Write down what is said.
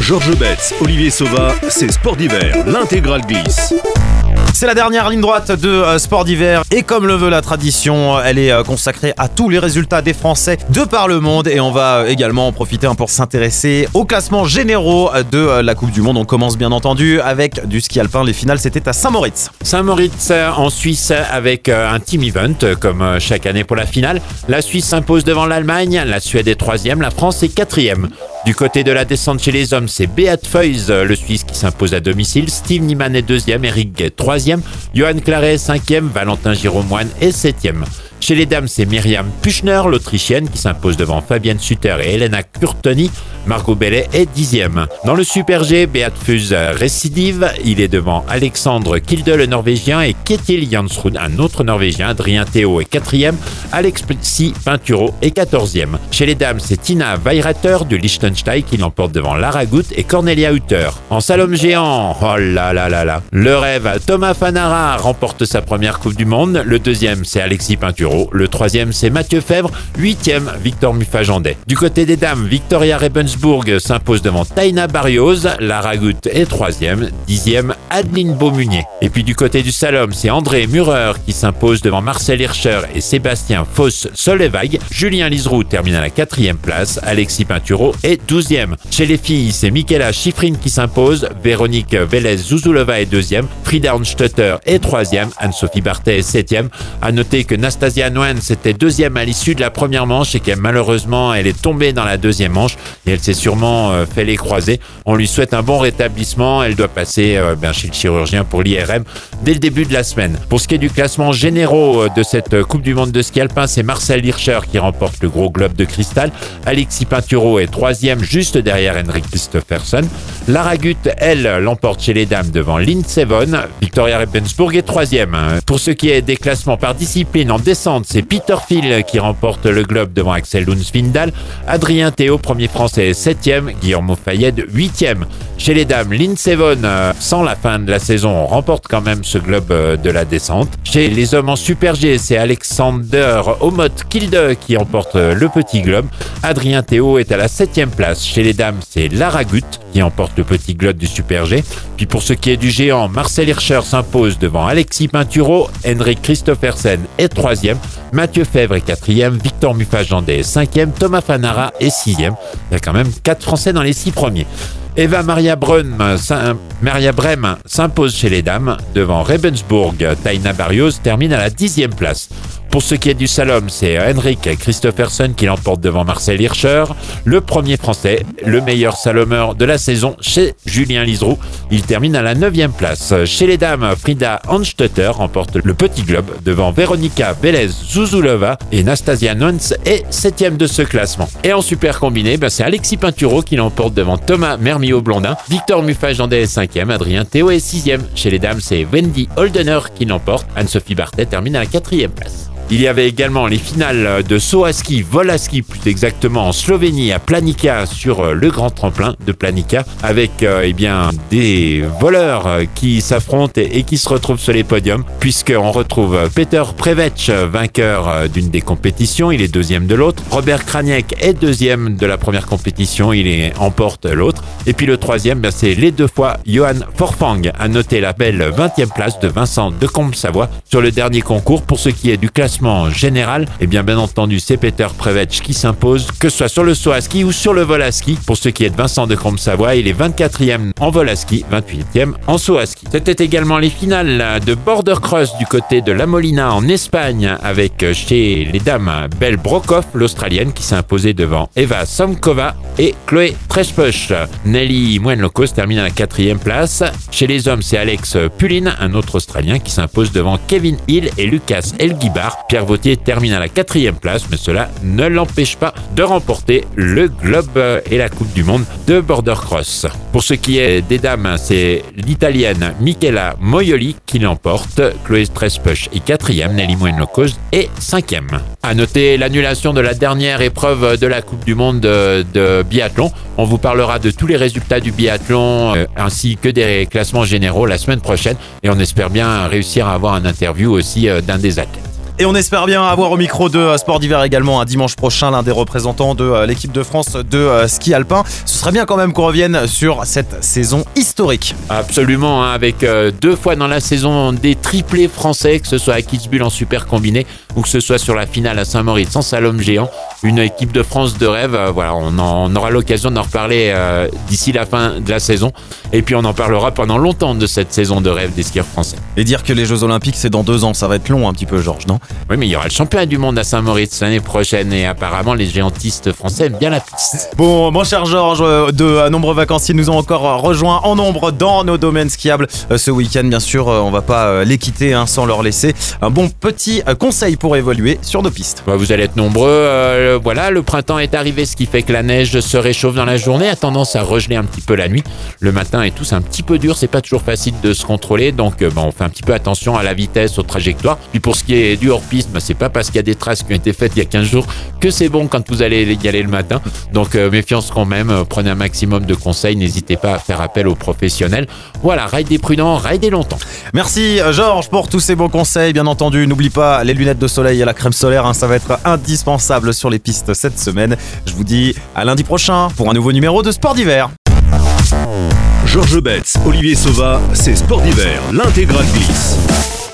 Georges Betts, Olivier Sauva, c'est Sport d'hiver, l'intégrale glisse. C'est la dernière ligne droite de Sport d'hiver et comme le veut la tradition, elle est consacrée à tous les résultats des Français de par le monde et on va également en profiter pour s'intéresser aux classements généraux de la Coupe du Monde. On commence bien entendu avec du ski alpin. Les finales, c'était à Saint-Moritz. Saint-Moritz en Suisse avec un team event comme chaque année pour la finale. La Suisse s'impose devant l'Allemagne, la Suède est 3e, la France est 4e. Du côté de la descente chez les hommes, c'est Beat Feuz, le Suisse qui s'impose à domicile. Steve Niemann est 2e, Eric Guet 3e, Johan Claret est 5e, Valentin Giromoine est 7e. Chez les dames, c'est Myriam Puchner, l'Autrichienne, qui s'impose devant Fabienne Sutter et Elena Kurtoni. Margot Bellet est 10e. Dans le Super G, Beat Feuz récidive. Il est devant Alexandre Kilde, le Norvégien, et Ketil Jansrud, un autre Norvégien. Adrien Théo est 4e. Alexis Pinturo est 14e. Chez les dames, c'est Tina Weirater du Liechtenstein qui l'emporte devant Lara Gut et Cornelia Hutter. En slalom géant, oh là là là là, le rêve, Thomas Fanara remporte sa première Coupe du Monde. Le deuxième, c'est Alexis Pinturo. Le troisième, c'est Mathieu Fèvre. 8e, Victor Muffajandet. Du côté des dames, Victoria Rebensburg s'impose devant Taina Barrios. Lara Gut est 3e. 10e, Adeline Beaumunier. Et puis du côté du slalom, c'est André Murer qui s'impose devant Marcel Hirscher et Sébastien Foss-Solveig. Julien Liseroux termine à la 4e place. Alexis Pinturo est 12e. Chez les filles, c'est Michaela Schifrin qui s'impose. Véronique Velez-Zuzulova est 2e. Frida Hornstetter est 3e. Anne-Sophie Bartet est 7e. À noter que Nastasia Nguyen était 2e à l'issue de la première manche et qu'elle malheureusement elle est tombée dans la deuxième manche et elle s'est sûrement fait les croisés. On lui souhaite un bon rétablissement. Elle doit passer chez le chirurgien pour l'IRM dès le début de la semaine. Pour ce qui est du classement généraux de cette Coupe du Monde de ski alpin, c'est Marcel Hirscher qui remporte le gros globe de cristal. Alexis Pinturo est 3e juste derrière Henrik Kristoffersen. Lara Gut, elle, l'emporte chez les dames devant Lindsey Vonn. Victoria Rebensburg est 3e. Pour ce qui est des classements par discipline en descente, c'est Peter Phil qui remporte le globe devant Axel Lund-Svindal. Adrien Théo, premier français, 7e. Guillermo Fayed, 8e. Chez les dames, Lindsey Vonn, sans la fin de la saison, remporte quand même ce globe de la descente. Chez les hommes en Super G, c'est Alexander Omot Kilde qui emporte le petit globe. Adrien Théo est à la 7e place. Chez les dames, c'est Lara Gut qui emporte le petit globe du Super G. Puis pour ce qui est du géant, Marcel Hirscher s'impose devant Alexis Pinturo. Henrik Kristoffersen est 3e. Mathieu Fèvre est 4e. Victor Muffajandet est 5e. Thomas Fanara est 6e. Il y a quand même 4 Français dans les 6 premiers. Eva Maria Brem s'impose chez les dames devant Rebensburg. Taina Barrios termine à la 10e place. Pour ce qui est du slalom, c'est Henrik Kristoffersen qui l'emporte devant Marcel Hirscher. Le premier français, le meilleur slalomeur de la saison chez Julien Liseroux. Il termine à la 9e place. Chez les dames, Frida Hornstetter remporte le petit globe devant Veronika Velez-Zuzulova et Nastasia Nguyen est 7e de ce classement. Et en super combiné, c'est Alexis Pinturo qui l'emporte devant Thomas Mermillot-Blondin. Victor Muffajandet est 5e. Adrien Théo est 6e. Chez les dames, c'est Wendy Holdener qui l'emporte. Anne-Sophie Bartet termine à la 4e place. Il y avait également les finales de saut à ski, vol à ski plus exactement en Slovénie à Planica sur le grand tremplin de Planica avec des voleurs qui s'affrontent et qui se retrouvent sur les podiums puisqu'on retrouve Peter Prevec, vainqueur d'une des compétitions, il est 2e de l'autre. Robert Kraniek est 2e de la première compétition, il emporte l'autre. Et puis le 3e, c'est les 2 fois Johan Forfang. À noter la belle 20e place de Vincent Decombe-Savoie sur le dernier concours. Pour ce qui est du classement général, bien entendu, c'est Peter Prevec qui s'impose, que ce soit sur le saut à ski ou sur le vol à ski. Pour ce qui est de Vincent Decombe-Savoie, il est 24e en vol à ski, 28e en saut à ski. C'était également les finales de border cross du côté de La Molina en Espagne avec chez les dames Belle Brokoff, l'Australienne, qui s'est imposée devant Eva Somkova et Chloé Trespuch. Nelly Mouenlocos termine à la 4e place. Chez les hommes, c'est Alex Pulin, un autre Australien, qui s'impose devant Kevin Hill et Lucas Elgibar. Pierre Vautier termine à la 4e place, mais cela ne l'empêche pas de remporter le globe et la Coupe du Monde de border cross. Pour ce qui est des dames, c'est l'Italienne Michela Moioli qui l'emporte. Chloé Trespuch est 4e, Nelly Mouenlocos est 5e. À noter l'annulation de la dernière épreuve de la Coupe du Monde de biathlon. On vous parlera de tous les résultats du biathlon ainsi que des classements généraux la semaine prochaine et on espère bien réussir à avoir une interview aussi d'un des athlètes. Et on espère bien avoir au micro de Sport d'hiver également un dimanche prochain l'un des représentants de l'équipe de France de ski alpin. Ce serait bien quand même qu'on revienne sur cette saison historique. Absolument, avec 2 fois dans la saison des triplés français, que ce soit à Kitzbühel en super combiné ou que ce soit sur la finale à Saint-Moritz en slalom géant. Une équipe de France de rêve, voilà, on aura l'occasion d'en reparler d'ici la fin de la saison. Et puis on en parlera pendant longtemps de cette saison de rêve des skieurs français. Et dire que les Jeux Olympiques c'est dans 2 ans, ça va être long un petit peu, Georges, non? Oui, mais il y aura le championnat du monde à Saint-Moritz l'année prochaine et apparemment les géantistes français aiment bien la piste. Bon, mon cher Georges, de nombreux vacanciers nous ont encore rejoints en nombre dans nos domaines skiables ce week-end. Bien sûr, on va pas les quitter sans leur laisser un bon petit conseil pour évoluer sur nos pistes. Vous allez être nombreux. Voilà, le printemps est arrivé, ce qui fait que la neige se réchauffe dans la journée, a tendance à regeler un petit peu la nuit. Le matin et tout, c'est un petit peu dur, c'est pas toujours facile de se contrôler, donc on fait un petit peu attention à la vitesse, aux trajectoires. Puis pour ce qui est du hors-piste, c'est pas parce qu'il y a des traces qui ont été faites il y a 15 jours que c'est bon quand vous allez y aller le matin. Donc méfiance quand même, prenez un maximum de conseils, n'hésitez pas à faire appel aux professionnels. Voilà, ridez prudent, ridez longtemps. Merci Georges pour tous ces bons conseils. Bien entendu, n'oublie pas les lunettes de soleil et la crème solaire, ça va être indispensable sur les pistes cette semaine. Je vous dis à lundi prochain pour un nouveau numéro de Sport d'hiver. Georges Betts, Olivier Sauva, c'est Sport d'hiver, l'intégrale glisse.